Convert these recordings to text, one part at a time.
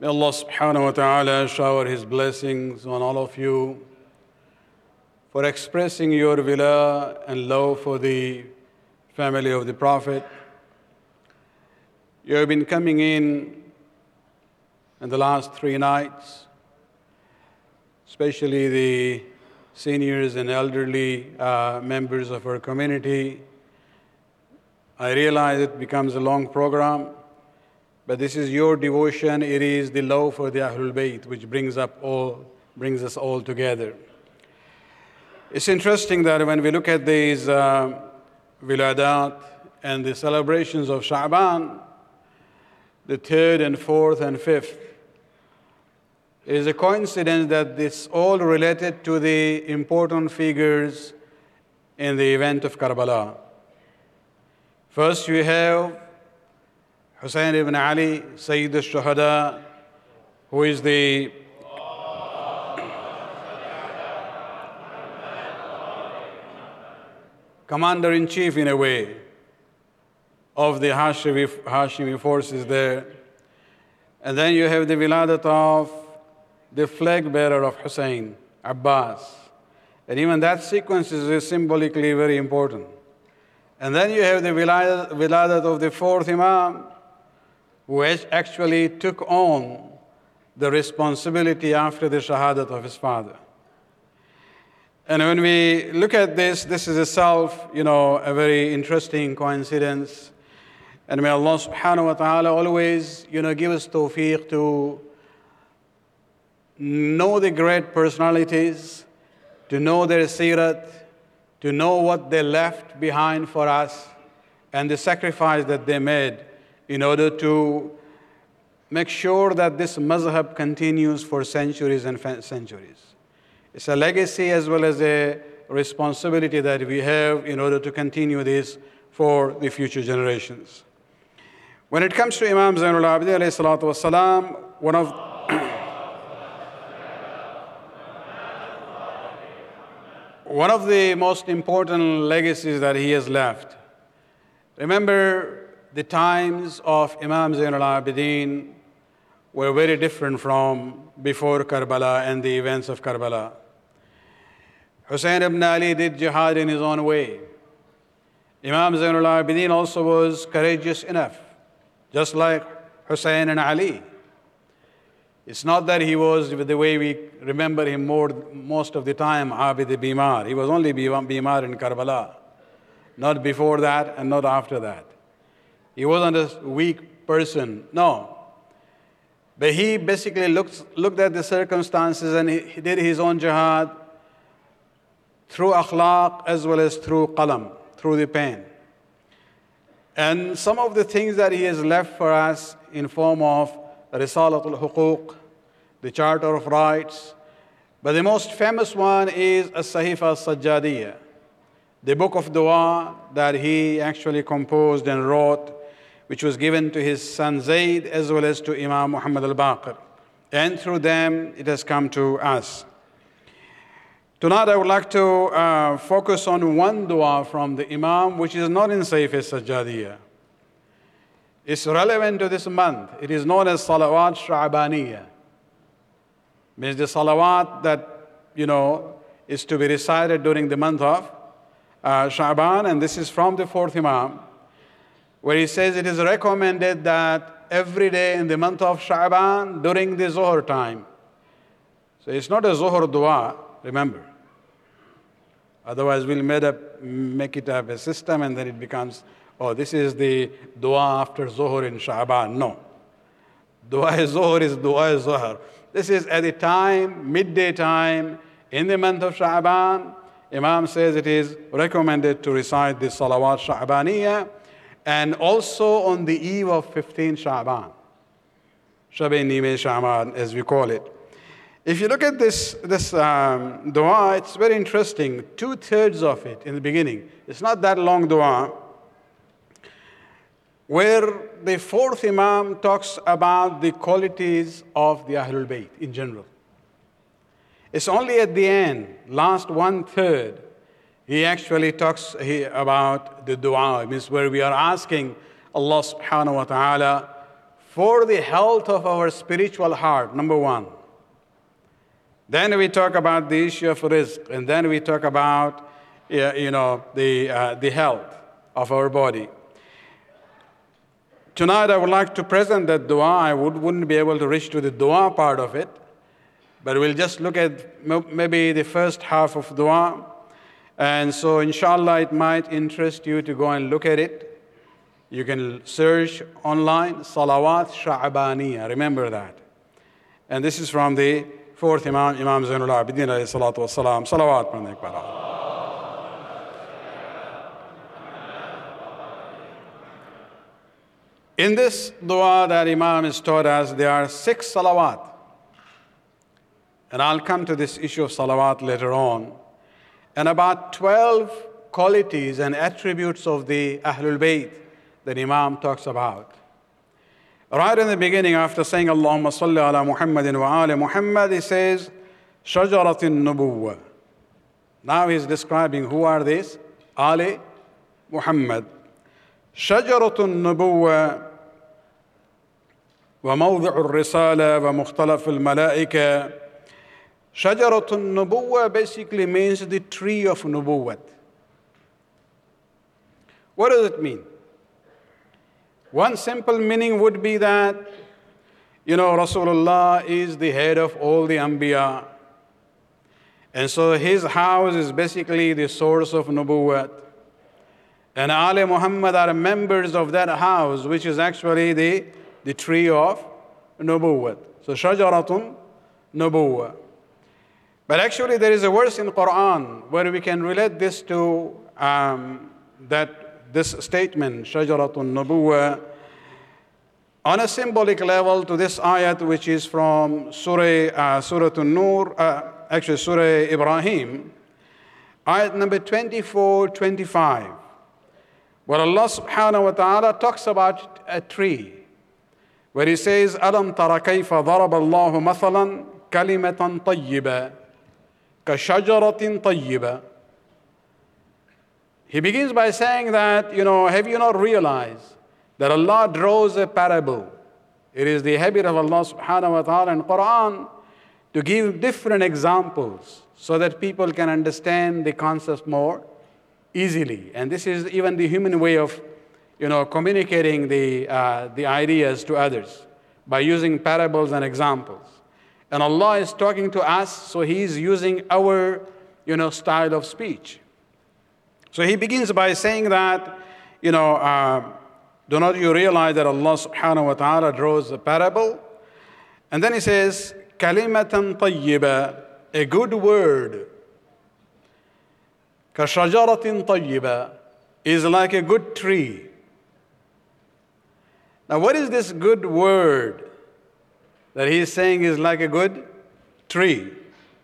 May Allah subhanahu wa ta'ala shower His blessings on all of you for expressing your wila and love for the family of the Prophet. You have been coming in the last 3 nights, especially the seniors and elderly members of our community. I realize it becomes a long program, but this is your devotion. It is the love for the Ahlul Bayt which brings us all together. It's interesting that when we look at these wiladat and the celebrations of Sha'ban, the 3rd and 4th and 5th, it is a coincidence that it's all related to the important figures in the event of Karbala. First, you have Hussein ibn Ali, Sayyid al-Shuhada, who is the commander-in-chief, in a way, of the Hashimi forces there. And then you have the wiladat of the flag bearer of Hussein, Abbas. And even that sequence is symbolically very important. And then you have the wiladat of the 4th Imam, who actually took on the responsibility after the shahadat of his father. And when we look at this is itself, a very interesting coincidence. And may Allah subhanahu wa ta'ala always, give us tawfiq to know the great personalities, to know their sirat, to know what they left behind for us, and the sacrifice that they made in order to make sure that this mazhab continues for centuries and centuries. It's a legacy as well as a responsibility that we have in order to continue this for the future generations. When it comes to Imam Zainul Abidin alayhi salatu wasalam, one of the most important legacies that he has left. Remember, the times of Imam Zainul Abidin were very different from before Karbala and the events of Karbala. Hussein ibn Ali did jihad in his own way. Imam Zainul Abidin also was courageous enough, just like Hussein and Ali. It's not that he was, the way we remember him most of the time, Abid Bimar. He was only Bimar in Karbala, not before that and not after that. He wasn't a weak person, no. But he basically looked at the circumstances and he did his own jihad through akhlaq as well as through qalam, through the pen. And some of the things that he has left for us in form of Risalat al-Huquq, the Charter of Rights. But the most famous one is As-Sahifa As-Sajjadiyya, the book of dua that he actually composed and wrote, which was given to his son Zayd as well as to Imam Muhammad al-Baqir. And through them, it has come to us. Tonight, I would like to focus on one dua from the Imam, which is not in Sahifa As-Sajjadiyya. It's relevant to this month. It is known as Salawat Sha'baniyya. Means the salawat that, is to be recited during the month of Sha'ban, and this is from the 4th Imam, where he says it is recommended that every day in the month of Sha'ban during the Zuhr time. So it's not a Zuhr dua, remember. Otherwise we'll make it up a system and then it becomes, this is the dua after Zuhr in Sha'ban. No. Dua Zuhr is dua Zuhr. This is at the time, midday time, in the month of Sha'ban. Imam says it is recommended to recite the Salawat Sha'baniyya, and also on the eve of 15 Sha'ban. Shab-e Nime Sha'ban, as we call it. If you look at this dua, it's very interesting. 2/3 of it in the beginning. It's not that long dua, where the 4th Imam talks about the qualities of the Ahlul Bayt in general. It's only at the end, last 1/3, he actually talks about the dua. It means where we are asking Allah subhanahu wa ta'ala for the health of our spiritual heart, number one. Then we talk about the issue of rizq, and then we talk about the health of our body. Tonight I would like to present that dua. I wouldn't be able to reach to the dua part of it, but we'll just look at maybe the first half of dua. And so inshallah it might interest you to go and look at it. You can search online, Salawat Sha'baniyah, remember that. And this is from the fourth Imam, Imam Zainul Abidin alayhi salatu wassalam. Salawat pढ़ने के बाद. In this dua that Imam has taught us, there are 6 salawat. And I'll come to this issue of salawat later on. And about 12 qualities and attributes of the Ahlul Bayt that Imam talks about. Right in the beginning, after saying Allahumma salli ala Muhammadin wa ali Muhammad, he says, Shajaratin Nubuwwa. Now he's describing who are these? Ali Muhammad. Shajaratun Nubuwwa wa mawdi'ur risala wa mukhtalaf al-malaika. Shajaratun Nubuwwa basically means the tree of Nubuwwat. What does it mean? One simple meaning would be that, Rasulullah is the head of all the Anbiya. And so his house is basically the source of Nubuwwat. And Ali Muhammad are members of that house, which is actually the tree of Nubuwwat. So Shajaratun Nubuwwa. But actually there is a verse in Quran where we can relate this to this statement, Shajaratun Nubuwwa, on a symbolic level to this ayat, which is from Surah An-Nur, actually Surah Ibrahim, ayat number 24-25, where Allah subhanahu wa ta'ala talks about a tree, where he says, أَلَمْ تَرَ كَيْفَ ضَرَبَ اللَّهُ مَثَلًا كَلِمَةً طَيِّبَةً كَشَجَرَةٍ طَيِّبَةٍ. He begins by saying that, have you not realized that Allah draws a parable? It is the habit of Allah subhanahu wa ta'ala in Quran to give different examples so that people can understand the concept more easily. And this is even the human way of, communicating the ideas to others by using parables and examples. And Allah is talking to us, so He's using our, style of speech. So he begins by saying that, do not you realize that Allah subhanahu wa ta'ala draws a parable? And then he says, kalimatan tayyiba, a good word. Kashajaratin tayyiba is like a good tree. Now what is this good word that he is saying is like a good tree?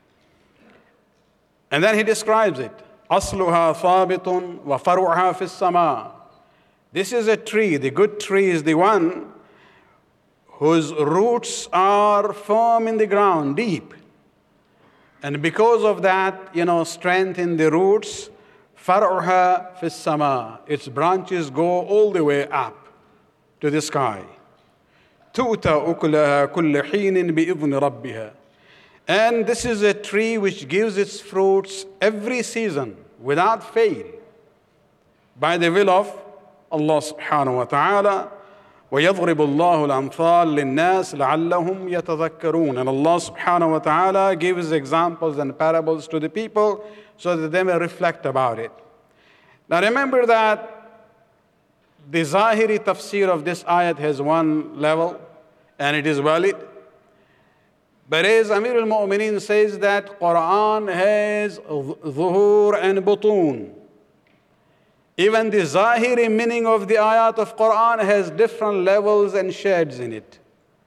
And then he describes it. أصلها ثابت وفرعها في السماء. This is a tree. The good tree is the one whose roots are firm in the ground, deep. And because of that, strength in the roots, فرعها في السماء. Its branches go all the way up to the sky. تؤتى أكلها كل حين بإذن ربها. And this is a tree which gives its fruits every season without fail by the will of Allah subhanahu wa ta'ala. وَيَضْرِبُ اللَّهُ الْأَمْثَالِ لِلنَّاسِ لَعَلَّهُمْ يَتَذَكَّرُونَ. And Allah subhanahu wa ta'ala gives examples and parables to the people so that they may reflect about it. Now remember that the Zahiri tafsir of this ayat has one level and it is valid. But as Amir al-Mu'mineen says that Quran has zuhur and butun. Even the Zahiri meaning of the ayat of Quran has different levels and shades in it.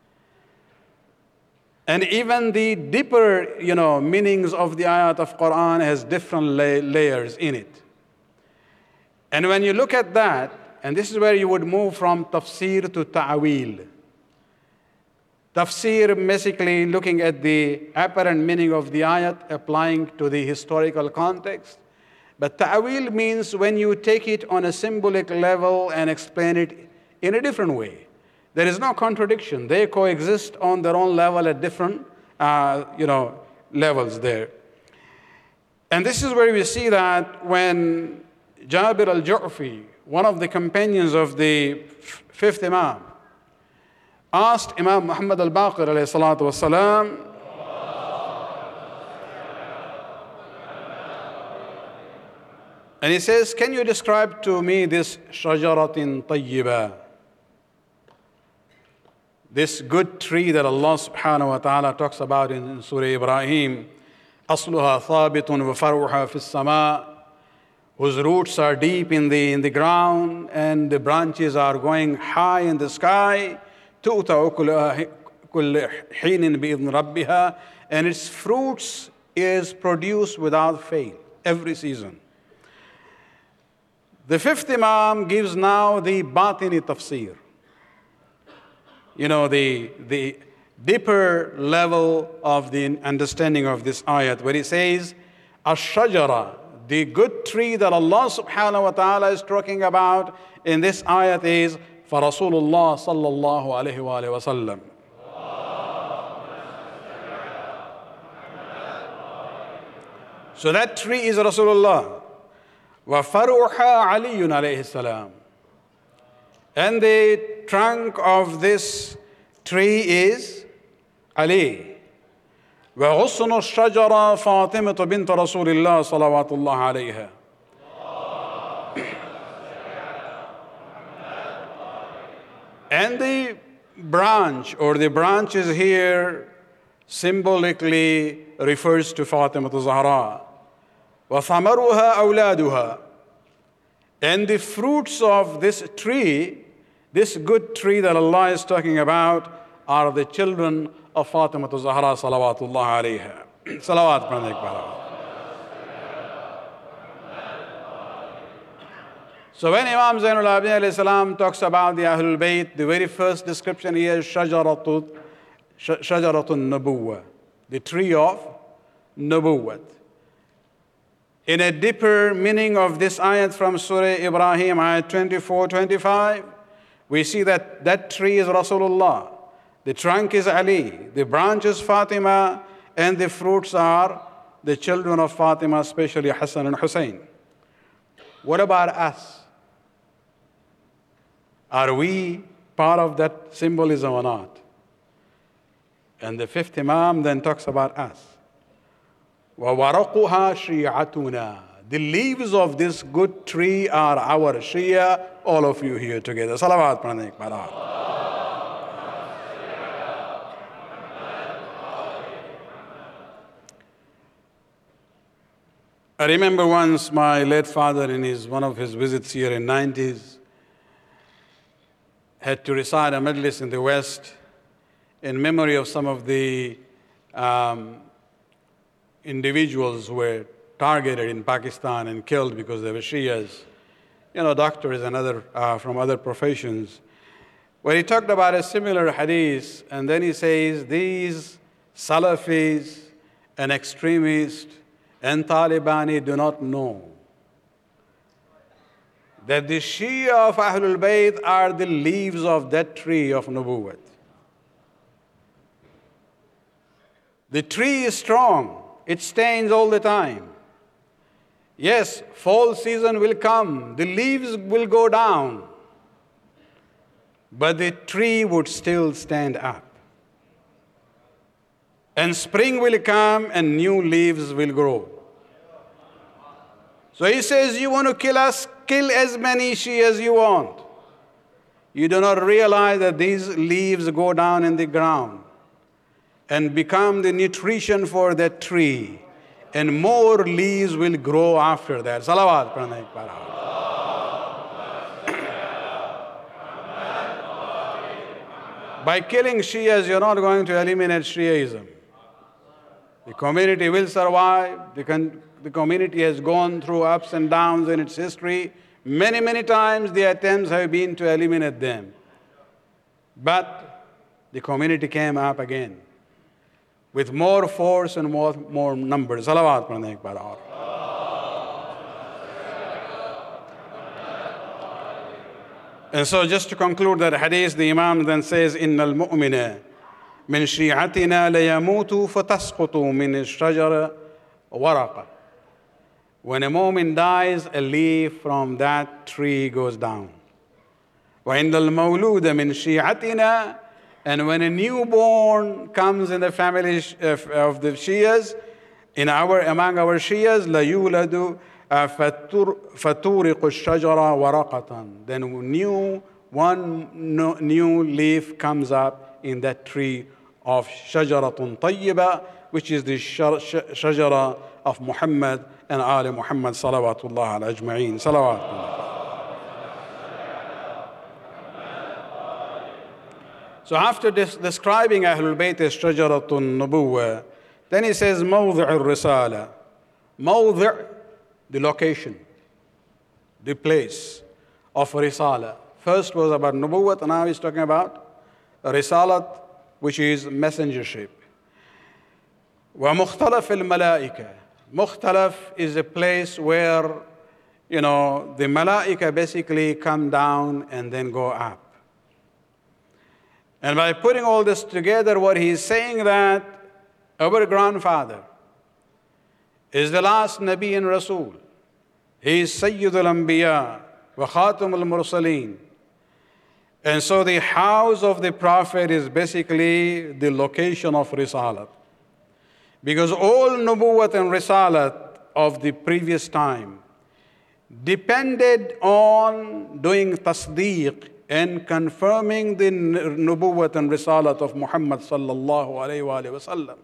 And even the deeper, meanings of the ayat of Quran has different layers in it. And when you look at that, and this is where you would move from tafsir to ta'wil. Tafsir, basically looking at the apparent meaning of the ayat, applying to the historical context. But ta'wil means when you take it on a symbolic level and explain it in a different way. There is no contradiction. They coexist on their own level at different levels there. And this is where we see that when Jabir al-Ju'fi, one of the companions of the fifth Imam, asked Imam Muhammad al-Baqir alayhi salatu wasalam, and he says, can you describe to me this shajaratin tayyibah, this good tree that Allah subhanahu wa ta'ala talks about in Surah Ibrahim, أصلها ثابت وفرعها في السماء, whose roots are deep in the ground and the branches are going high in the sky, تؤتى كل حين بإذن ربها, and its fruits is produced without fail every season. The fifth Imam gives now the batini tafsir, the deeper level of the understanding of this ayat, where he says, ash-shajara, the good tree that Allah subhanahu wa ta'ala is talking about in this ayat is for Rasulullah sallallahu alayhi wa sallam. So that tree is Rasulullah. وَفَرُوحَا عَلِيٌّ alayhi السلام. And the trunk of this tree is Ali. وَغُصُّنُ الشَّجَرَ فَاطِمَةُ بِنْتُ رَسُولِ اللَّهِ صَلَوَاتُ اللَّهِ عَلَيْهَا. And the branch, or the branches here, symbolically refers to Fatima Zahra. وَثَمَرُهَا أَوْلَادُهَا. And the fruits of this tree, this good tree that Allah is talking about, are the children of Fatima Zahra salawatullah alayha. Salawat pranay. So when Imam Zainul Abidin alayhi salam talks about the Ahlul Bayt, the very first description here is Shajaratun Nubuwwah, the tree of Nubuwwat. In a deeper meaning of this ayat from Surah Ibrahim, ayat 24-25, we see that that tree is Rasulullah, the trunk is Ali, the branch is Fatima, and the fruits are the children of Fatima, especially Hassan and Hussein. What about us? Are we part of that symbolism or not? And the fifth Imam then talks about us. وَوَرَقُهَا شِيعَتُنَا. The leaves of this good tree are our Shia, all of you here together. Salawat Pranik Marat. I remember once my late father, in one of his visits here in 90s, had to recite a majlis in the West in memory of some of the individuals who were targeted in Pakistan and killed because they were Shias, doctors and other from other professions, where he talked about a similar hadith, and then he says, these Salafis and extremists and Talibani do not know that the Shia of Ahlul Bayt are the leaves of that tree of Nubuwwat. The tree is strong. It stands all the time. Yes, fall season will come. The leaves will go down. But the tree would still stand up. And spring will come and new leaves will grow. So he says, you want to kill us? Kill as many Shia as you want. You do not realize that these leaves go down in the ground and become the nutrition for that tree. And more leaves will grow after that. Salawat. By killing Shias, you're not going to eliminate Shiaism. The community will survive. The community has gone through ups and downs in its history. Many, many times the attempts have been to eliminate them. But the community came up again with more force and more numbers. Salawat pranay ekbar. And so just to conclude that hadith, the Imam then says, إِنَّ الْمُؤْمِنَ مِنْ شِيعَتِنَا لَيَمُوتُ فَتَسْقُطُ مِنْ الشَّجَرِ وَرَقَةً. When a mu'min dies, a leaf from that tree goes down. وَإِنَّ الْمَوْلُودَ مِنْ شِيعَتِنَا. And when a newborn comes in the family of the Shias, among our Shias, لَيُولَدُ فَتُورِقُ الشَّجَرَ وَرَقَةً. Then one new leaf comes up in that tree of شَجَرَةٌ طَيِّبَةٌ, which is the shajara of Muhammad and Ali Muhammad salawatullah ala ajma'een. Salawatullah. So after describing Ahlul Bayt as shajaratun nubuwwah, then he says mawdi' al-risala. Mawdi', the location, the place of risala. First was about nubuwwat, and now he's talking about risalat, which is messengership. Wa mukhtalaf al-malaika. Mukhtalaf is a place where, the malaika basically come down and then go up. And by putting all this together, what he's saying that our grandfather is the last Nabi and Rasul. He is Sayyid al-Anbiya wa Khatam al-Mursaleen. And so the house of the Prophet is basically the location of Risalat. Because all Nubuwwat and Risalat of the previous time depended on doing tasdeeq and confirming the Nubuwwat and Risalat of Muhammad sallallahu alayhi wa sallam.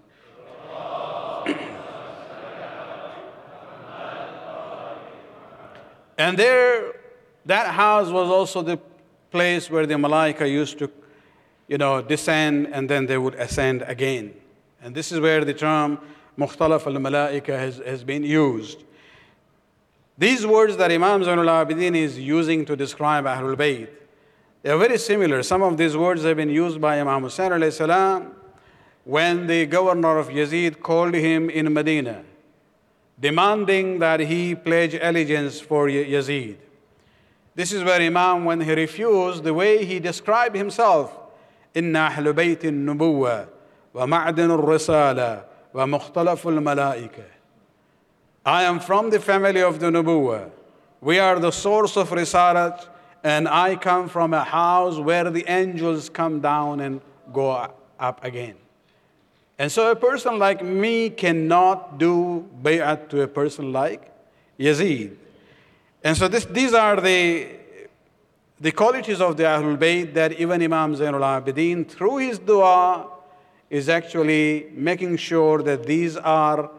And that house was also the place where the Malaika used to, descend, and then they would ascend again. And this is where the term Mukhtalaf al-Malaika has been used. These words that Imam Zainul Abidin is using to describe Ahlul Bayt, they are very similar. Some of these words have been used by Imam Hussain alayhi salam when the governor of Yazid called him in Medina, demanding that he pledge allegiance for Yazid. This is where Imam, when he refused, the way he described himself, Inna Ahlul Bayt al-Nubuwwah wa ma'dan al-Risala wa mukhtalaf al-Malaika. I am from the family of the Nubuwwah. We are the source of Risalat, and I come from a house where the angels come down and go up again. And so a person like me cannot do bay'at to a person like Yazid. And so these are the qualities of the Ahlul Bayt that even Imam Zainul Abidin, through his dua, is actually making sure that these are,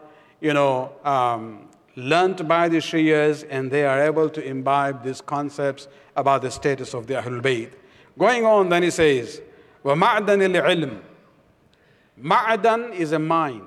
learnt by the Shias, and they are able to imbibe these concepts about the status of the Ahlul Bayt. Going on, then he says, وَمَعْدَنِ الْعِلْمِ. Ma'dan is a mine.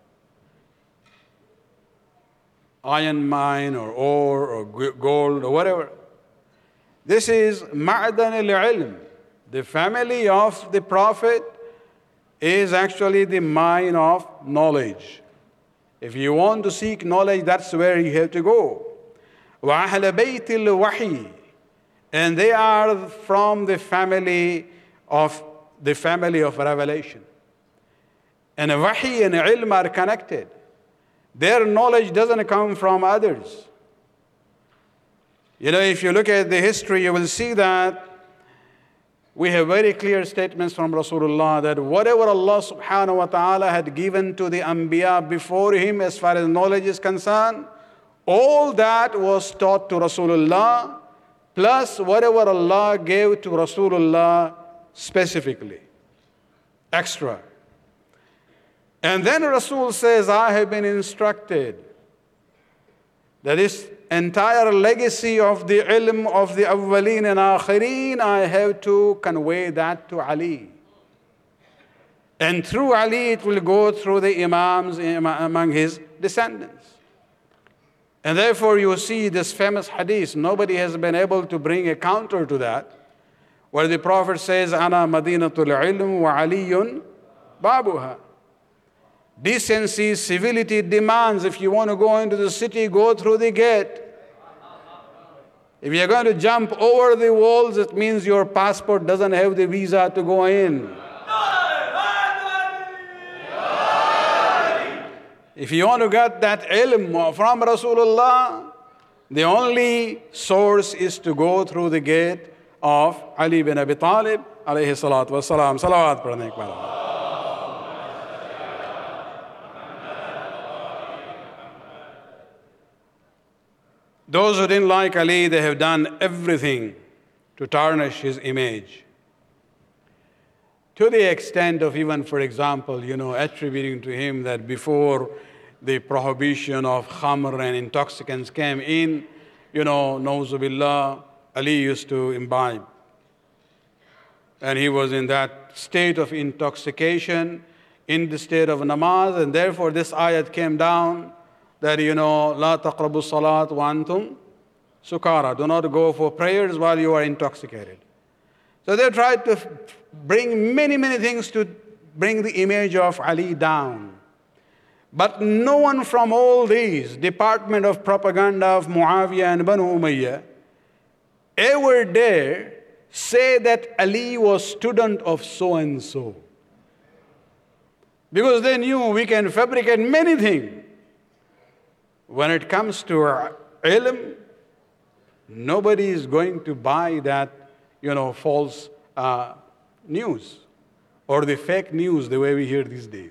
Iron mine or ore or gold or whatever. This is Ma'dan al-Ilm. The family of the Prophet is actually the mine of knowledge. If you want to seek knowledge, that's where you have to go. وَأَهْلَ بَيْتِ الْوَحِيِّ. And they are from the family of revelation. And wahi and ilm are connected. Their knowledge doesn't come from others. If you look at the history, you will see that we have very clear statements from Rasulullah that whatever Allah subhanahu wa ta'ala had given to the Anbiya before him as far as knowledge is concerned, all that was taught to Rasulullah, plus whatever Allah gave to Rasulullah specifically, extra. And then Rasul says, I have been instructed that this entire legacy of the ilm of the awwaleen and akhirin, I have to convey that to Ali. And through Ali, it will go through the imams among his descendants. And therefore, you see this famous hadith. Nobody has been able to bring a counter to that, where the Prophet says, Ana madinatul ilm wa aliyun babuha. Decency, civility demands, if you want to go into the city, go through the gate. If you're going to jump over the walls, it means your passport doesn't have the visa to go in. If you want to get that ilm from Rasulullah, the only source is to go through the gate of Ali bin Abi Talib, alayhi salatu wassalam. Salawat padhne ke baad. Those who didn't like Ali, they have done everything to tarnish his image. To the extent of even, for example, attributing to him that before the prohibition of khamr and intoxicants came in, Nauzu billah, Ali used to imbibe. And he was in that state of intoxication, in the state of namaz, and therefore this ayat came down that, La taqrabu salat wa antum sukara. Do not go for prayers while you are intoxicated. So they tried to bring many, many things to bring the image of Ali down. But no one from all these department of propaganda of Muawiyah and Banu Umayyah ever dare say that Ali was student of so-and-so. Because they knew we can fabricate many things. When it comes to ilm, nobody is going to buy that, false news or the fake news the way we hear these days.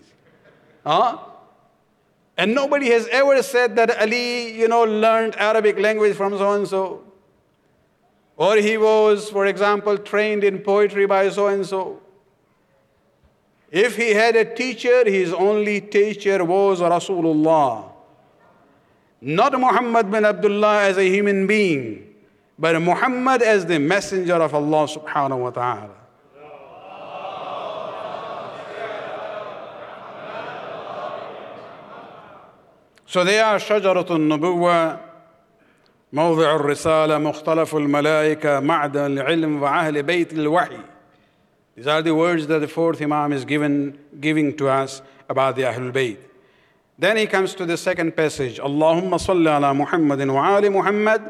And nobody has ever said that Ali, learned Arabic language from so-and-so. Or he was, for example, trained in poetry by so-and-so. If he had a teacher, his only teacher was Rasulullah. Not Muhammad bin Abdullah as a human being, but Muhammad as the messenger of Allah subhanahu wa ta'ala. So they are شجرة النبوة, موضع الرسالة, مختلف الملائكة, معدن العلم, وأهل بيت الوحي. These are the words that the fourth Imam is giving to us about the Ahlul Bayt. Then he comes to the second passage. Allahumma salli ala Muhammadin wa ali Muhammad.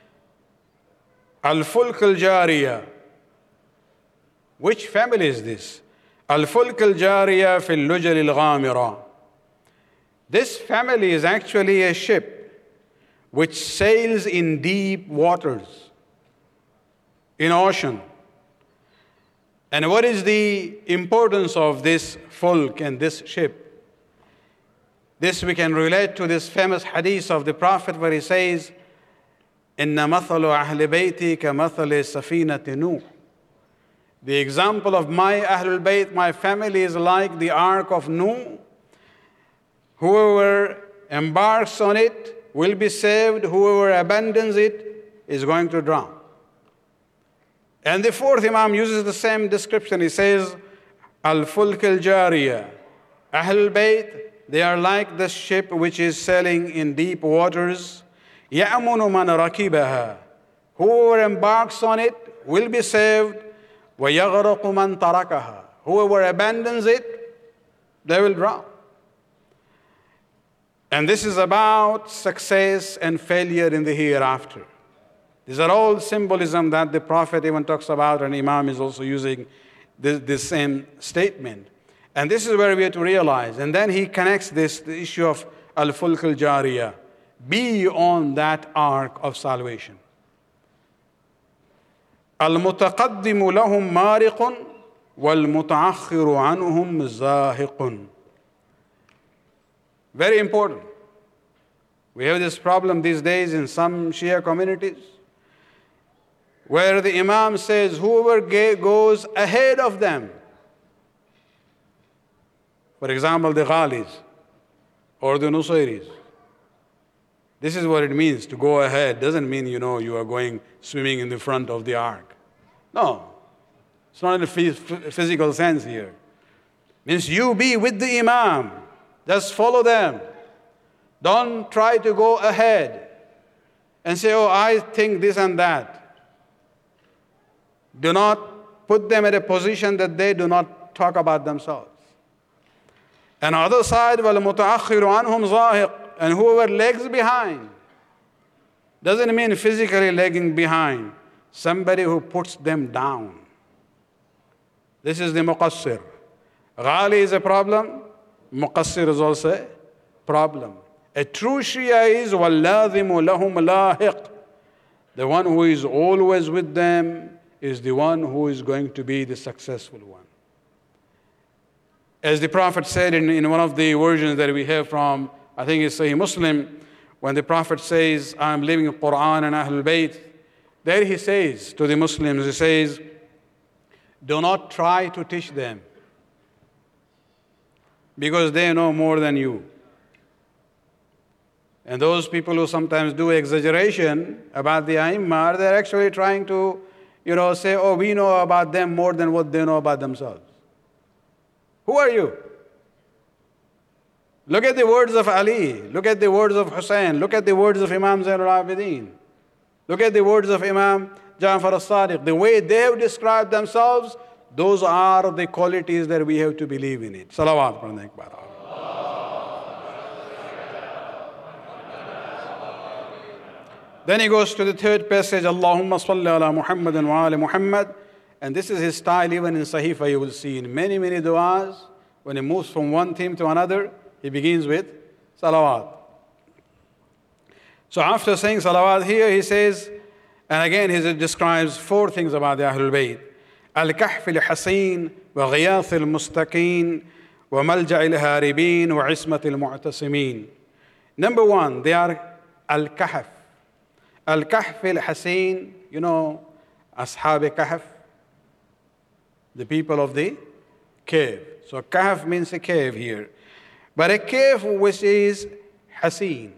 Al-Fulk al-Jariya. Which family is this? Al-Fulk al-Jariya fi al-Lujal al-Ghamira. This family is actually a ship which sails in deep waters, in ocean. And what is the importance of this fulk and this ship? This we can relate to this famous hadith of the Prophet where he says, Inna mathalu ahli bayti ka mathali safinati Nuh. The example of my Ahlul Bayt, my family, is like the ark of Nuh. Whoever embarks on it will be saved. Whoever abandons it is going to drown. And the fourth Imam uses the same description. He says, Al-Fulk al-Jariya. Ahlul Bayt, they are like the ship which is sailing in deep waters. يَأْمُنُ مَنْ رَكِبَهَا. Whoever embarks on it will be saved. وَيَغْرَقُ مَنْ تَرَكَهَا. Whoever abandons it, they will drown. And this is about success and failure in the hereafter. These are all symbolism that the Prophet even talks about, and Imam is also using this same statement. And this is where we have to realize. And then he connects this, the issue of Al-Fulk al-Jariya. Be on that ark of salvation. Al-Mutaqaddimu lahum mariqun wal-Muta'akhiru anhum zahiqun. Very important. We have this problem these days in some Shia communities where the Imam says whoever goes ahead of them, for example, the Ghalis or the Nusayris. This is what it means to go ahead. Doesn't mean, you are going swimming in the front of the ark. No. It's not in a physical sense here. It means you be with the Imam. Just follow them. Don't try to go ahead and say, oh, I think this and that. Do not put them at a position that they do not talk about themselves. And on the other side, وَالْمُتَأَخِّرُ عَنْهُمْ ظَاهِقٌ. And whoever lags behind, doesn't mean physically lagging behind. Somebody who puts them down. This is the muqassir. Ghali is a problem. Muqassir is also a problem. A true Shia is وَاللَّاذِمُ لَهُمْ لَاهِقٌ. The one who is always with them is the one who is going to be the successful one. As the Prophet said in one of the versions that we have from, I think it's Sahih Muslim, when the Prophet says, I'm leaving the Quran and Ahlul Bayt, there he says to the Muslims, he says, do not try to teach them because they know more than you. And those people who sometimes do exaggeration about the A'immah, they're actually trying to, say, oh, we know about them more than what they know about themselves. Who are you? Look at the words of Ali. Look at the words of Hussein. Look at the words of Imam Zain al-Abidin. Look at the words of Imam Ja'far al-Sadiq. The way they have described themselves, those are the qualities that we have to believe in it. Salawat. Then he goes to the third passage, Allahumma salli ala Muhammadin wa ali Muhammad. And this is his style even in Sahifa, you will see in many, many du'as. When he moves from one theme to another, he begins with salawat. So after saying salawat here, he says, and again he describes four things about the Ahlul Bayt. Al-Kahf al-Hasin, wa Ghiyath al-Mustaqeen, wa Malja' al-Haribin, wa Ismat al-Mu'tasimin. Number one, they are Al-Kahf. Al-Kahf al-Hasin, Ashab Kahf, the people of the cave. So Kahf means a cave here. But a cave which is Hasin,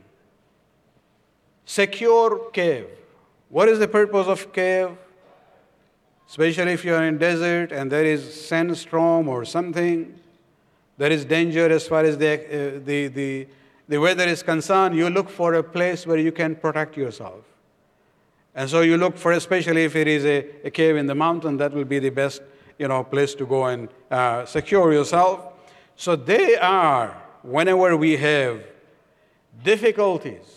secure cave. What is the purpose of cave? Especially if you are in desert and there is sandstorm or something, there is danger as far as the weather is concerned, you look for a place where you can protect yourself. And so you look for, especially if it is a cave in the mountain, that will be the best place to go and secure yourself. So they are, whenever we have difficulties,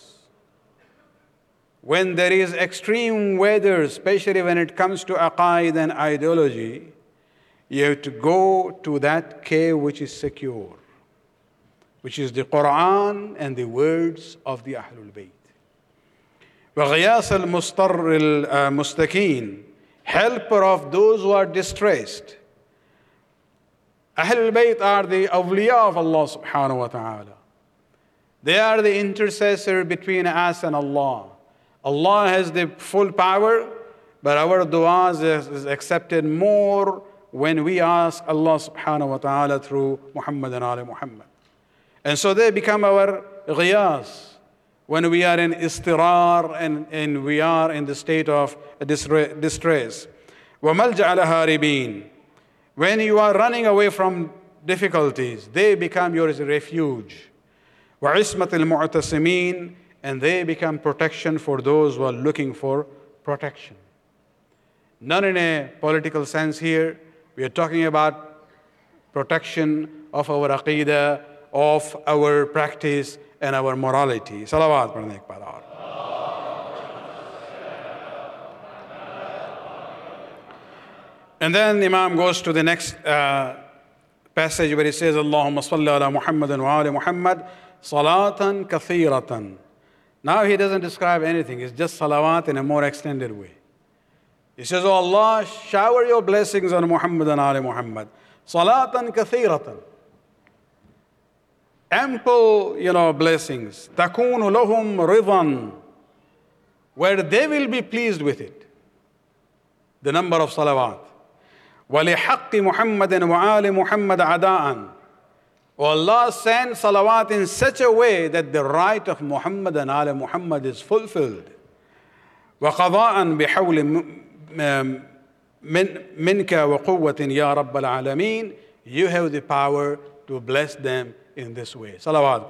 when there is extreme weather, especially when it comes to aqaid and ideology, you have to go to that cave which is secure, which is the Quran and the words of the Ahlul Bayt. وَغِيَاثَ الْمُسْتَرِّ الْمُسْتَكِينَ, helper of those who are distressed. Ahlul Bayt are the awliya of Allah subhanahu wa ta'ala. They are the intercessor between us and Allah. Allah has the full power, but our du'as is accepted more when we ask Allah subhanahu wa ta'ala through Muhammad and Ali Muhammad. And so they become our ghiyas when we are in istirar and we are in the state of distress. وَمَلْجَعَ الْهَارِبِينَ, when you are running away from difficulties, they become your refuge. وَعِسْمَةِ الْمُعْتَسِمِينَ, and they become protection for those who are looking for protection. Not in a political sense here. We are talking about protection of our aqidah, of our practice, and our morality. Salawat. And then Imam goes to the next passage where he says, Allahumma salli ala Muhammadin wa ali Muhammad, salatan kathiratan. Now he doesn't describe anything. It's just salawat in a more extended way. He says, oh Allah, shower your blessings on Muhammad and Ali Muhammad. Salatan kathiratan. Ample, blessings. Takunu lahum ridan, where they will be pleased with it. The number of salawat. وَلِحَقِّ مُحَمَّدٍ وَآلِ مُحَمَّدَ عَدَاءً. Allah sends salawat in such a way that the right of Muhammad and Ali Muhammad is fulfilled. وَقَضَاءً بِحَوْلٍ مِنْكَ وَقُوَّةٍ يَا رَبَّ الْعَالَمِينَ. You have the power to bless them in this way. Salawat.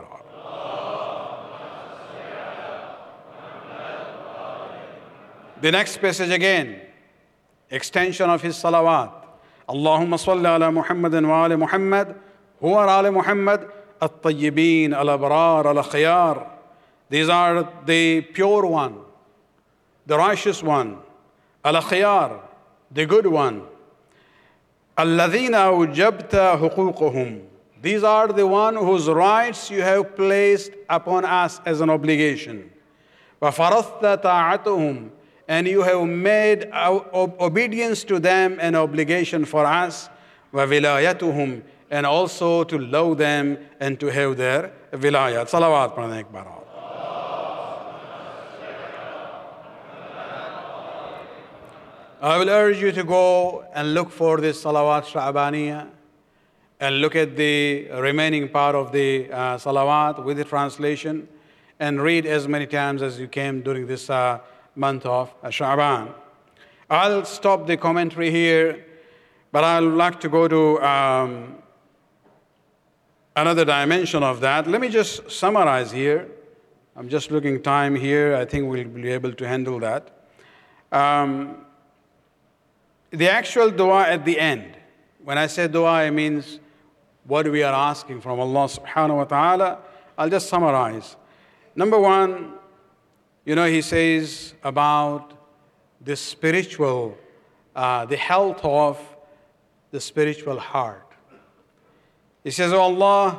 The next passage again, extension of his salawat. Allahumma salli ala Muhammadin wa ali Muhammad. Who are Ali Muhammad? At-Tayyibin, al-Abrar, al-Khiyar. These are the pure one, the righteous one, al-khiyar, the good one. الَّذِينَ أَوْجَبْتَ حُقُوقُهُمْ. These are the one whose rights you have placed upon us as an obligation. وَفَرَضْتَ طَاعَتُهُمْ. And you have made obedience to them an obligation for us. وَوِلَايَتُهُمْ. And also to love them and to have their vilayat. Salawat padhne ek baar. I will urge you to go and look for this Salawat Sha'baniyah and look at the remaining part of the Salawat with the translation and read as many times as you can during this month of Sha'ban. I'll stop the commentary here, but I'd like to go to another dimension of that. Let me just summarize here. I'm just looking time here. I think we'll be able to handle that. The actual dua at the end, when I say dua, it means what we are asking from Allah subhanahu wa ta'ala. I'll just summarize. Number one, He says about the spiritual, the health of the spiritual heart. He says, oh Allah,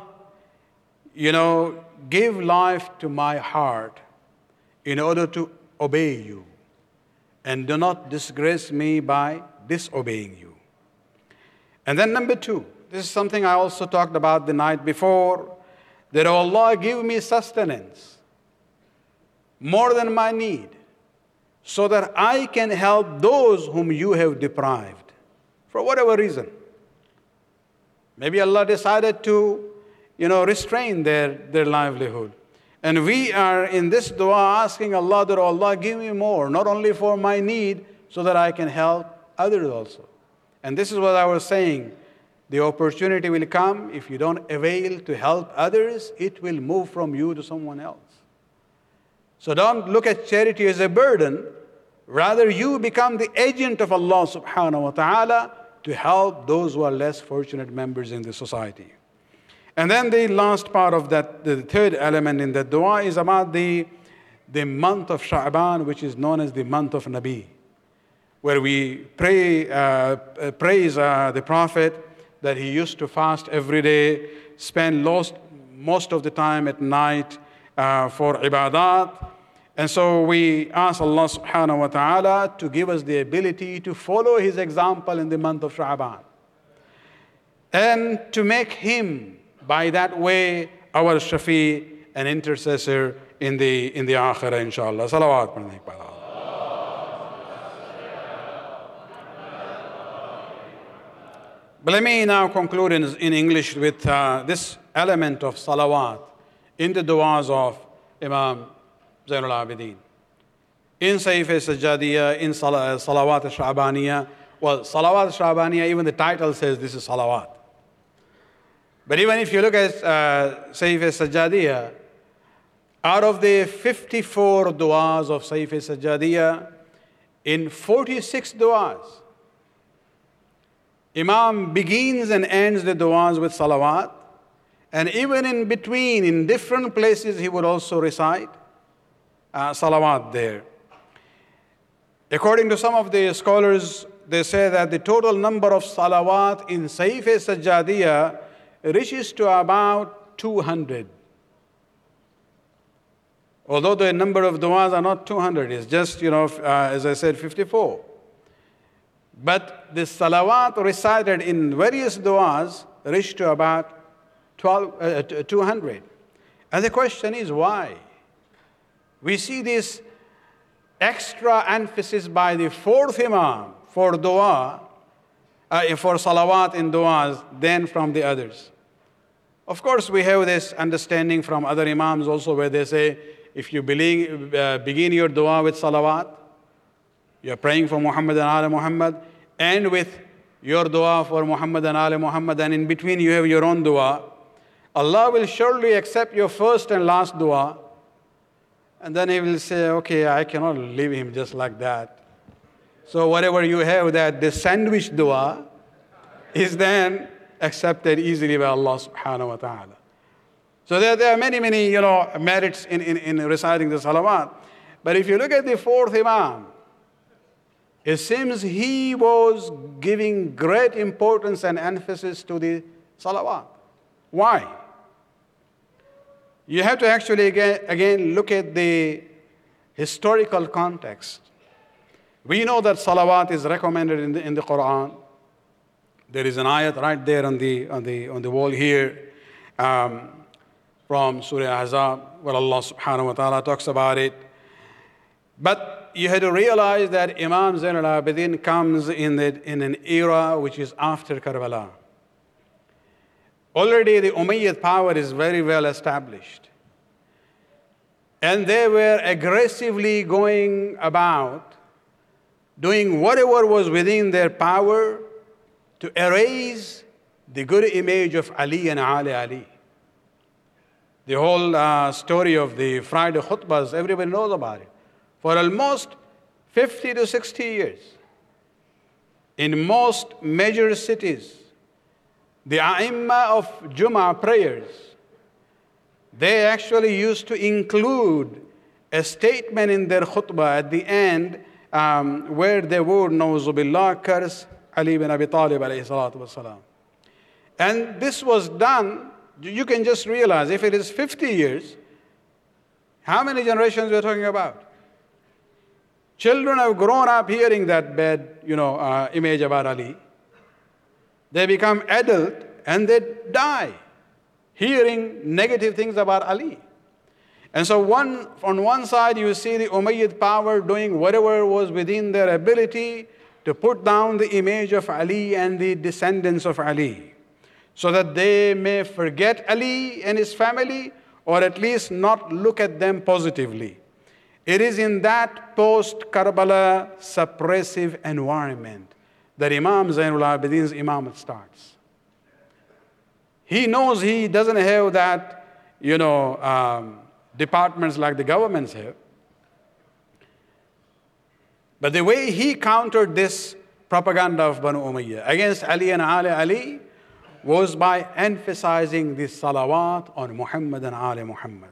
give life to my heart in order to obey you, and do not disgrace me by disobeying you. And then number two, this is something I also talked about the night before, that oh Allah, give me sustenance more than my need, so that I can help those whom you have deprived for whatever reason. Maybe Allah decided to, restrain their livelihood. And we are in this dua asking Allah that, oh Allah, give me more, not only for my need, so that I can help others also. And this is what I was saying. The opportunity will come. If you don't avail to help others, it will move from you to someone else. So don't look at charity as a burden. Rather, you become the agent of Allah subhanahu wa ta'ala to help those who are less fortunate members in the society. And then the last part of that, the third element in that dua is about the month of Sha'ban, which is known as the month of Nabi, where we praise the Prophet that he used to fast every day, spend most of the time at night for ibadat. And so we ask Allah subhanahu wa ta'ala to give us the ability to follow his example in the month of Sha'ban, and to make him, by that way, our Shafi and intercessor in the Akhirah, inshallah. Salawat padhne ek baar. But let me now conclude in English with this element of salawat in the du'as of Imam Zainul Abidin. In Saif al-Sajjadiyya, in Salawat al-Sha'baniyya, well, Salawat al-Sha'baniyya, even the title says this is salawat. But even if you look at Saif al-Sajjadiyya, out of the 54 du'as of Saif al-Sajjadiyya, in 46 du'as, Imam begins and ends the du'as with salawat, and even in between, in different places, he would also recite salawat there. According to some of the scholars, they say that the total number of salawat in Saif al-Sajjadiyya reaches to about 200. Although the number of du'as are not 200, it's just, as I said, 54. But the salawat recited in various du'as reach to about 200. And the question is why? We see this extra emphasis by the fourth Imam for du'a, for salawat in du'as than from the others. Of course, we have this understanding from other Imams also, where they say, if you begin your du'a with salawat, you're praying for Muhammad and Ali Muhammad, and with your dua for Muhammad and Ali Muhammad, and in between you have your own dua, Allah will surely accept your first and last dua. And then He will say, okay, I cannot leave him just like that. So whatever you have, that the sandwich dua is then accepted easily by Allah subhanahu wa ta'ala. So there are many, merits in reciting the salawat. But if you look at the fourth Imam, it seems he was giving great importance and emphasis to the salawat. Why? You have to actually again look at the historical context. We know that salawat is recommended in the Quran. There is an ayat right there on the wall here from Surah Ahzab, where Allah subhanahu wa ta'ala talks about it. But you had to realize that Imam Zain al-Abidin comes in an era which is after Karbala. Already the Umayyad power is very well established. And they were aggressively going about doing whatever was within their power to erase the good image of Ali and Ali. The whole story of the Friday khutbahs, everybody knows about it. For almost 50 to 60 years, in most major cities, the A'imma of Jummah prayers, they actually used to include a statement in their khutbah at the end where they would, Na'uzu Billah, curse Ali ibn Abi Talib alayhi salatu wasalam. And this was done, you can just realize, if it is 50 years, how many generations we're talking about? Children have grown up hearing that bad, image about Ali. They become adult and they die hearing negative things about Ali. And so on one side you see the Umayyad power doing whatever was within their ability to put down the image of Ali and the descendants of Ali, so that they may forget Ali and his family, or at least not look at them positively. It is in that post-Karbala suppressive environment that Imam Zainul Abidin's imamate starts. He knows he doesn't have that, departments like the governments have. But the way he countered this propaganda of Banu Umayyah against Ali and Ali was by emphasizing the salawat on Muhammad and Ali Muhammad.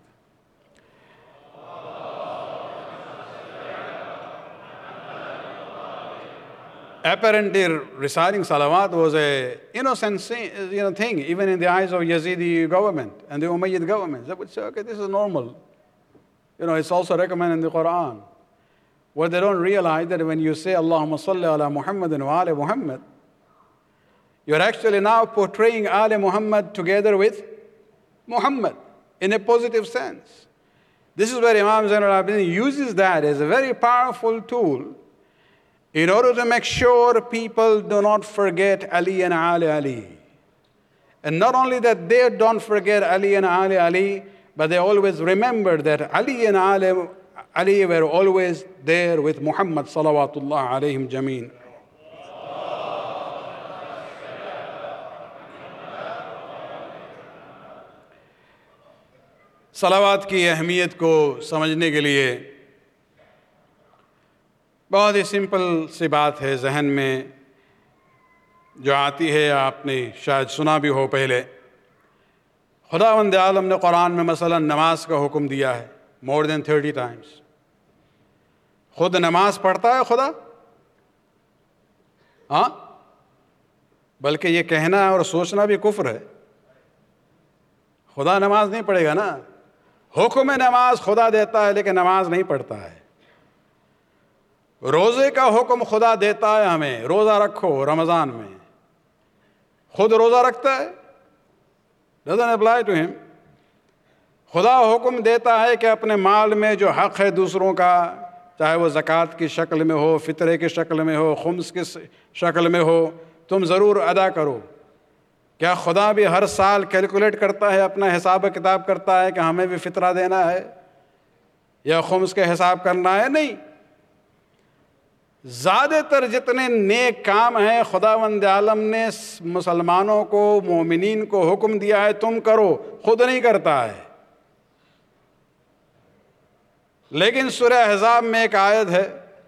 Apparently, reciting salawat was a innocent thing, even in the eyes of Yazidi government and the Umayyad government. They would say, okay, this is normal. It's also recommended in the Quran. What they don't realize that when you say Allahumma salli ala Muhammadin wa ali Muhammad, you're actually now portraying Ali Muhammad together with Muhammad in a positive sense. This is where Imam Zain al-Abidin uses that as a very powerful tool in order to make sure people do not forget Ali and Ali. And not only that they don't forget Ali and Ali, but they always remember that Ali and Ali were always there with Muhammad salawatullah alayhim jameen. सलावात की अहमियत को समझने के लिए बहुत ही simple सी बात है जहन में जो आती है, आपने शायद सुना भी हो पहले। खुदावंद आलम ने कुरान में मसलन नमाज का हुक्म दिया है more than 30 times. खुद नमाज पढ़ता है खुदा? हाँ, बल्कि ये कहना और सोचना भी कुफ्र है। खुदा नमाज नहीं पढ़ेगा ना। हुक्म नमाज खुदा देता है लेकिन नमाज नहीं पढ़ता है। रोज़े का हुक्म खुदा देता है हमें, रोज़ा रखो रमज़ान में, खुद रोज़ा रखता है? doesn't apply to him. खुदा हुक्म देता है कि अपने माल में जो हक़ है दूसरों का, चाहे वो ज़कात की शक्ल में हो, फ़ित्रे की शक्ल में हो, खुम्स की शक्ल में हो, तुम ज़रूर अदा करो। क्या खुदा भी हर साल कैलकुलेट करता है, अपना हिसाब किताब करता है कि हमें भी फ़ित्रा देना है या खुम्स के हिसाब करना है? नहीं। ज़्यादातर जितने नेक काम हैं खुदावंद आलम ने मुसलमानों को, मोमिनीन को हुक्म दिया है तुम करो, खुद नहीं करता है। लेकिन सूरह अहज़ाब में एक आयत है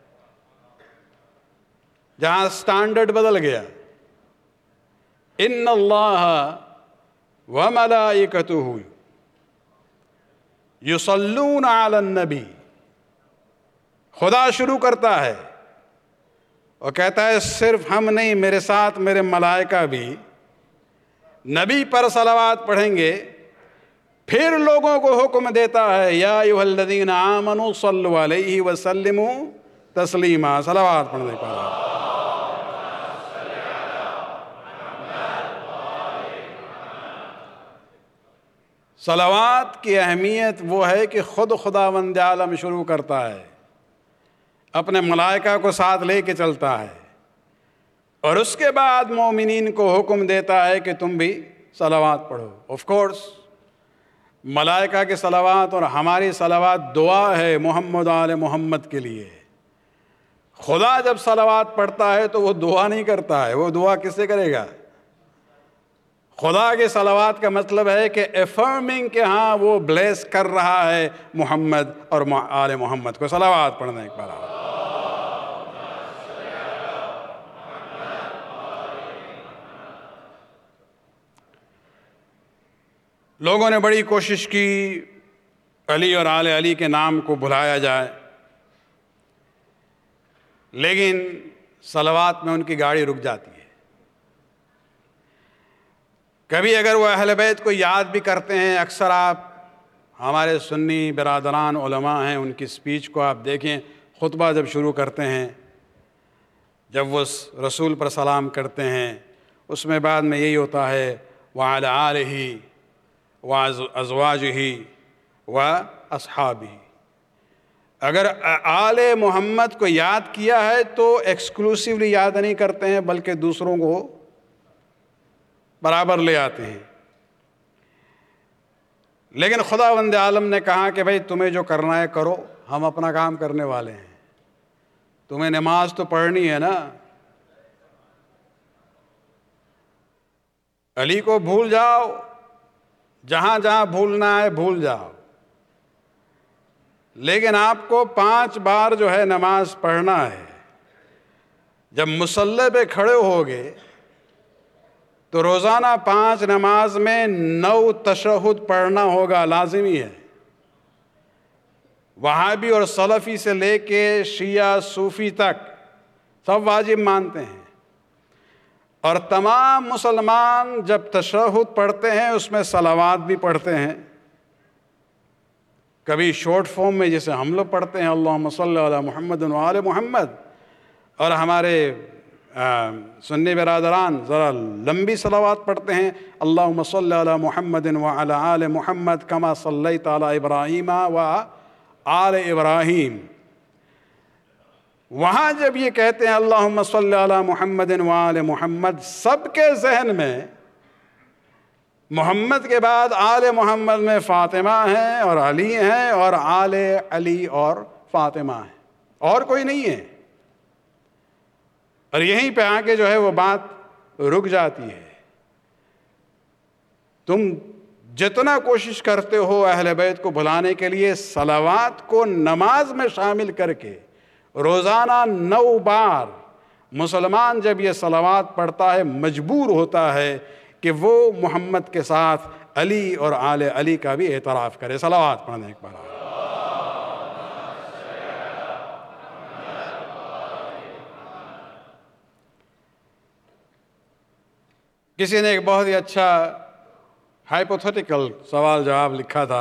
जहां स्टैंडर्ड बदल गया। इन्नल्लाह व मलाइकतुहु یصلون علی النبی، خدا شروع کرتا ہے اور کہتا ہے صرف ہم نہیں، میرے ساتھ میرے ملائکہ بھی نبی پر صلوات پڑھیں گے. پھر لوگوں کو حکم دیتا ہے یا ایھا الذین آمنوا صلوا علیہ وسلموا تسلیما، صلوات پڑھنے کا. صلوات کی اہمیت وہ ہے کہ خود خداوند عالم شروع کرتا ہے، اپنے ملائکہ کو ساتھ لے کے چلتا ہے، اور اس کے بعد مومنین کو حکم دیتا ہے کہ تم بھی صلوات پڑھو. آف کورس ملائکہ کے صلوات اور ہماری صلوات دعا ہے محمد آل محمد کے لیے. خدا جب صلوات پڑھتا ہے تو وہ دعا نہیں کرتا ہے، وہ دعا کس سے کرے گا؟ خدا کے صلوات کا مطلب ہے کہ افرمنگ کہ ہاں وہ بلیس کر رہا ہے محمد اور آل محمد کو. صلوات پڑھنے کے بعد لوگوں نے بڑی کوشش کی علی اور آل علی کے نام کو بھلایا جائے، لیکن صلوات میں ان کی گاڑی رک جاتی ہے. کبھی اگر وہ اہل بیت کو یاد بھی کرتے ہیں، اکثر آپ ہمارے سنی برادران علماء ہیں، ان کی سپیچ کو آپ دیکھیں، خطبہ جب شروع کرتے ہیں، جب وہ رسول پر سلام کرتے ہیں، اس میں بعد میں یہی ہوتا ہے وعلی آلہ وازواجہ واصحابہ. اگر آل محمد کو یاد کیا ہے تو ایکسکلوسیولی یاد نہیں کرتے ہیں، بلکہ دوسروں کو برابر لے آتے ہیں. لیکن خداوند عالم نے کہا کہ بھئی تمہیں جو کرنا ہے کرو، ہم اپنا کام کرنے والے ہیں. تمہیں نماز تو پڑھنی ہے نا. علی کو بھول جاؤ، جہاں جہاں بھولنا ہے بھول جاؤ، لیکن آپ کو 5 بار جو ہے نماز پڑھنا ہے. جب مصلی پہ کھڑے ہوگے تو روزانہ 5 نماز میں 9 تشہد پڑھنا ہوگا، لازمی ہے. وہابی اور سلفی سے لے کے شیعہ صوفی تک سب واجب مانتے ہیں، اور تمام مسلمان جب تشہد پڑھتے ہیں اس میں صلوات بھی پڑھتے ہیں. کبھی شارٹ فارم میں جسے ہم لوگ پڑھتے ہیں اللہم صلی علی محمد و آل محمد، اور ہمارے سنی برادران ذرا لمبی صلوات پڑھتے ہیں اللہم صلی علی محمد و علی آل محمد کما صلیت علی ابراہیم و آل ابراہیم. وہاں جب یہ کہتے ہیں اللہم صلی علی محمد و آل محمد، سب کے ذہن میں محمد کے بعد آل محمد میں فاطمہ ہیں اور علی ہیں، اور آل علی اور فاطمہ ہیں، اور کوئی نہیں ہے. اور یہیں پہ آ کے جو ہے وہ بات رک جاتی ہے. تم جتنا کوشش کرتے ہو اہل بیت کو بھلانے کے لیے، صلوات کو نماز میں شامل کر کے روزانہ 9 بار مسلمان جب یہ صلوات پڑھتا ہے مجبور ہوتا ہے کہ وہ محمد کے ساتھ علی اور آل علی کا بھی اعتراف کرے. صلوات پڑھنے کے بعد کسی نے ایک بہت ہی اچھا ہائپوتھیٹیکل سوال جواب لکھا تھا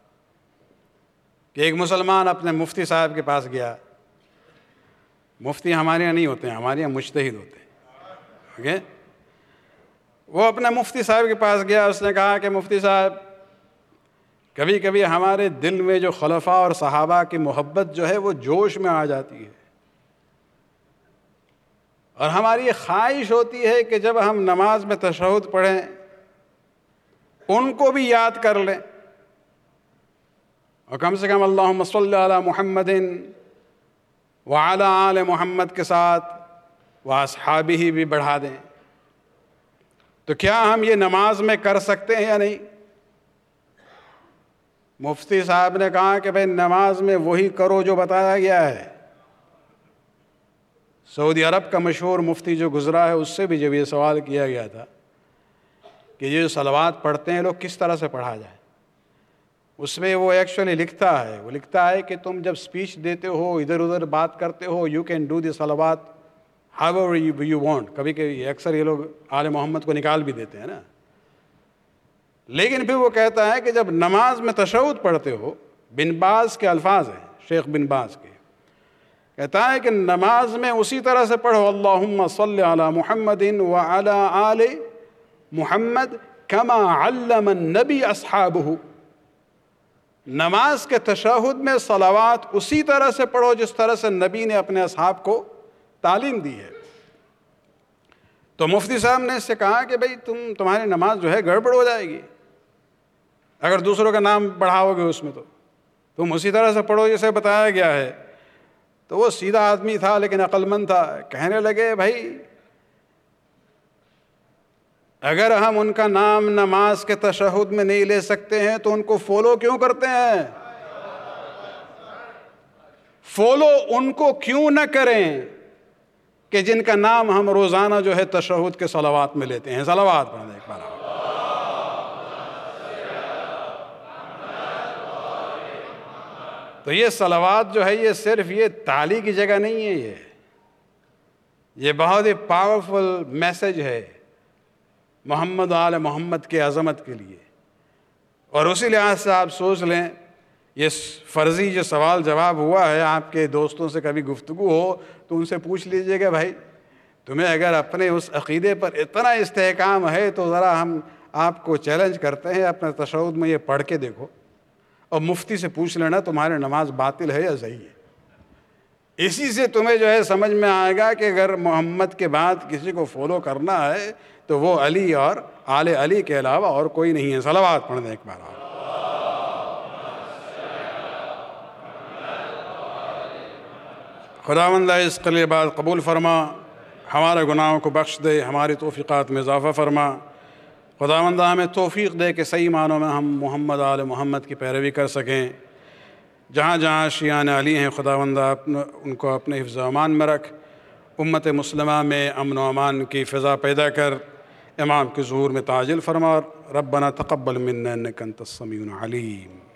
کہ ایک مسلمان اپنے مفتی صاحب کے پاس گیا. مفتی ہمارے یہاں نہیں ہوتے ہیں، ہمارے یہاں مجتہد ہوتے ہیں. اوکے، وہ اپنے مفتی صاحب کے پاس گیا. اس نے کہا کہ مفتی صاحب، کبھی کبھی ہمارے دل میں جو خلفاء اور صحابہ کی محبت جو ہے وہ جوش میں آ جاتی ہے، اور ہماری یہ خواہش ہوتی ہے کہ جب ہم نماز میں تشہد پڑھیں ان کو بھی یاد کر لیں، اور کم سے کم اللہم صلی علی محمد وعلی آل محمد کے ساتھ واصحابہ بھی بڑھا دیں. تو کیا ہم یہ نماز میں کر سکتے ہیں یا نہیں؟ مفتی صاحب نے کہا کہ بھئی نماز میں وہی کرو جو بتایا گیا ہے. سعودی عرب کا مشہور مفتی جو گزرا ہے اس سے بھی جب یہ سوال کیا گیا تھا کہ یہ جو صلوات پڑھتے ہیں لوگ کس طرح سے پڑھا جائے، اس میں وہ ایکچولی لکھتا ہے کہ تم جب اسپیچ دیتے ہو، ادھر ادھر بات کرتے ہو، یو کین ڈو دی صلوات ہاؤ ایور یو وانٹ. کبھی کبھی اکثر یہ لوگ آل محمد کو نکال بھی دیتے ہیں نا. لیکن پھر وہ کہتا ہے کہ جب نماز میں تشہد پڑھتے ہو، بن باز کے الفاظ ہیں، شیخ بن باز کے، کہتا ہے کہ نماز میں اسی طرح سے پڑھو اللہم صلی علی محمد وعلی آل محمد کما علم النبی اصحابہ. نماز کے تشہد میں صلوات اسی طرح سے پڑھو جس طرح سے نبی نے اپنے اصحاب کو تعلیم دی ہے. تو مفتی صاحب نے اس سے کہا کہ بھئی تمہاری نماز جو ہے گڑبڑ ہو جائے گی اگر دوسروں کا نام بڑھاؤ گے اس میں. تو تم اسی طرح سے پڑھو جسے بتایا گیا ہے. تو وہ سیدھا آدمی تھا لیکن عقل مند تھا. کہنے لگے بھائی اگر ہم ان کا نام نماز کے تشہد میں نہیں لے سکتے ہیں تو ان کو فالو کیوں کرتے ہیں؟ فالو ان کو کیوں نہ کریں کہ جن کا نام ہم روزانہ جو ہے تشہد کے صلوات میں لیتے ہیں. صلوات پڑھنے ایک بار. تو یہ صلوات جو ہے یہ صرف یہ تالی کی جگہ نہیں ہے، یہ بہت ہی پاورفل میسج ہے محمد و آل محمد کے عظمت کے لیے. اور اسی لحاظ سے آپ سوچ لیں، یہ فرضی جو سوال جواب ہوا ہے، آپ کے دوستوں سے کبھی گفتگو ہو تو ان سے پوچھ لیجئے کہ بھائی تمہیں اگر اپنے اس عقیدے پر اتنا استحکام ہے تو ذرا ہم آپ کو چیلنج کرتے ہیں اپنے تشہد میں یہ پڑھ کے دیکھو اور مفتی سے پوچھ لینا تمہاری نماز باطل ہے یا صحیح ہے. اسی سے تمہیں جو ہے سمجھ میں آئے گا کہ اگر محمد کے بعد کسی کو فالو کرنا ہے تو وہ علی اور آل علی کے علاوہ اور کوئی نہیں ہے. صلوات پڑھنے ایک بار. خداوند اس قلیل بعد قبول فرما، ہمارے گناہوں کو بخش دے، ہماری توفیقات میں اضافہ فرما. خداوند ہمیں توفیق دے کہ صحیح معنوں میں ہم محمد آل محمد کی پیروی کر سکیں. جہاں جہاں شیعان علی ہیں خداوند ان کو اپنے حفظ و امان میں رکھ. امت مسلمہ میں امن و امان کی فضا پیدا کر. امام کے ظہور میں تعجل فرما. ربنا تقبل منا انک انت السمیع العلیم.